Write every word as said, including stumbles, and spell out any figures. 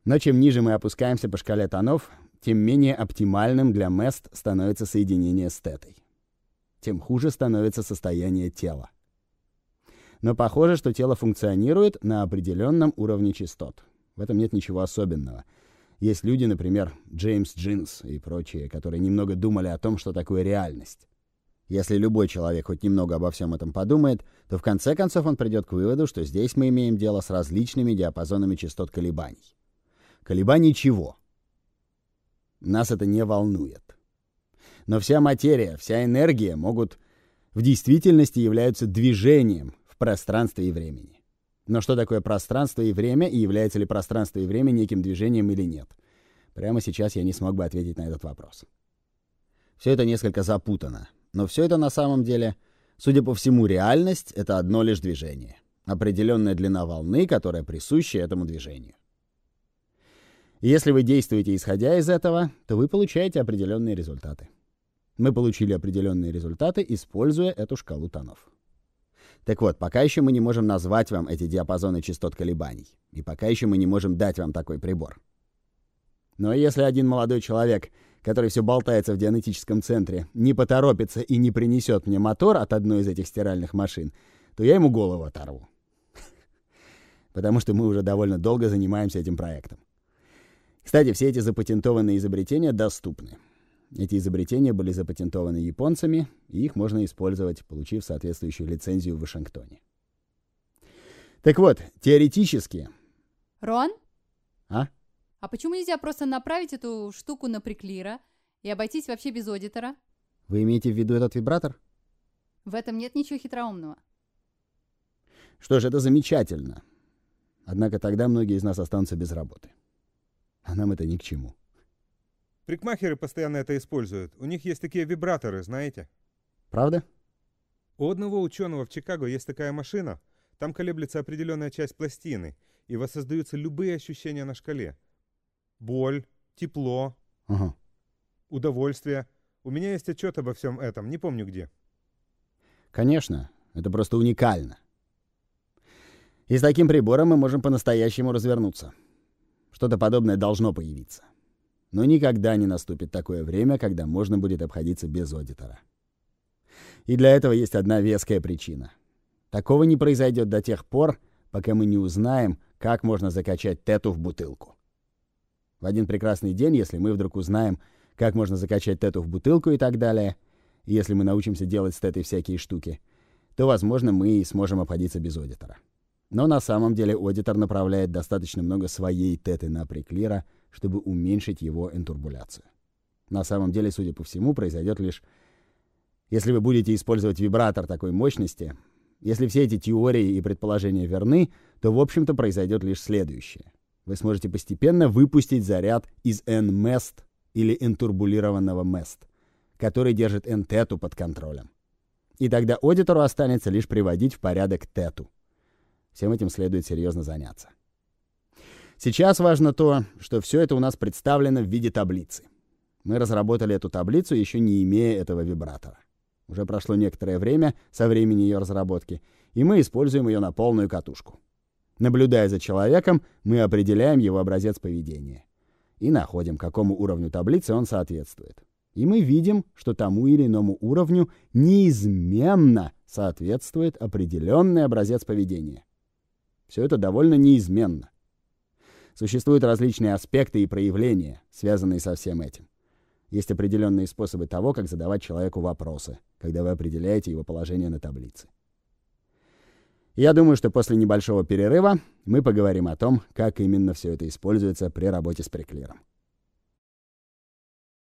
Но чем ниже мы опускаемся по шкале тонов, тем менее оптимальным для мест становится соединение с тетой. Тем хуже становится состояние тела. Но похоже, что тело функционирует на определенном уровне частот. В этом нет ничего особенного. Есть люди, например, Джеймс Джинс и прочие, которые немного думали о том, что такое реальность. Если любой человек хоть немного обо всем этом подумает, то в конце концов он придет к выводу, что здесь мы имеем дело с различными диапазонами частот колебаний. Колебаний чего? Нас это не волнует. Но вся материя, вся энергия могут в действительности являются движением в пространстве и времени. Но что такое пространство и время, и является ли пространство и время неким движением или нет? Прямо сейчас я не смог бы ответить на этот вопрос. Все это несколько запутано. Но все это на самом деле, судя по всему, реальность — это одно лишь движение. Определенная длина волны, которая присуща этому движению. И если вы действуете исходя из этого, то вы получаете определенные результаты. Мы получили определенные результаты, используя эту шкалу тонов. Так вот, пока еще мы не можем назвать вам эти диапазоны частот колебаний. И пока еще мы не можем дать вам такой прибор. Но если один молодой человек, который все болтается в дианетическом центре, не поторопится и не принесет мне мотор от одной из этих стиральных машин, то я ему голову оторву. Потому что мы уже довольно долго занимаемся этим проектом. Кстати, все эти запатентованные изобретения доступны. Эти изобретения были запатентованы японцами, и их можно использовать, получив соответствующую лицензию в Вашингтоне. Так вот, теоретически... Рон? А? А почему нельзя просто направить эту штуку на приклира и обойтись вообще без аудитора? Вы имеете в виду этот вибратор? В этом нет ничего хитроумного. Что ж, это замечательно. Однако тогда многие из нас останутся без работы. А нам это ни к чему. Прикмахеры постоянно это используют. У них есть такие вибраторы, знаете? Правда? У одного ученого в Чикаго есть такая машина. Там колеблется определенная часть пластины, и воссоздаются любые ощущения на шкале. Боль, тепло, Ага. удовольствие. У меня есть отчет обо всем этом, не помню где. Конечно, это просто уникально. И с таким прибором мы можем по-настоящему развернуться. Что-то подобное должно появиться. Но никогда не наступит такое время, когда можно будет обходиться без аудитора. И для этого есть одна веская причина. Такого не произойдет до тех пор, пока мы не узнаем, как можно закачать тету в бутылку. В один прекрасный день, если мы вдруг узнаем, как можно закачать тету в бутылку и так далее, и если мы научимся делать с тетой всякие штуки, то, возможно, мы и сможем обходиться без аудитора. Но на самом деле аудитор направляет достаточно много своей теты на приклира, чтобы уменьшить его интурбуляцию. На самом деле, судя по всему, произойдет лишь... Если вы будете использовать вибратор такой мощности, если все эти теории и предположения верны, то, в общем-то, произойдет лишь следующее. Вы сможете постепенно выпустить заряд из N-мест или интурбулированного мест, который держит N-тету под контролем. И тогда аудитору останется лишь приводить в порядок тету. Всем этим следует серьезно заняться. Сейчас важно то, что все это у нас представлено в виде таблицы. Мы разработали эту таблицу, еще не имея этого вибратора. Уже прошло некоторое время со времени ее разработки, и мы используем ее на полную катушку. Наблюдая за человеком, мы определяем его образец поведения и находим, какому уровню таблицы он соответствует. И мы видим, что тому или иному уровню неизменно соответствует определенный образец поведения. Все это довольно неизменно. Существуют различные аспекты и проявления, связанные со всем этим. Есть определенные способы того, как задавать человеку вопросы, когда вы определяете его положение на таблице. Я думаю, что после небольшого перерыва мы поговорим о том, как именно все это используется при работе с приклиром.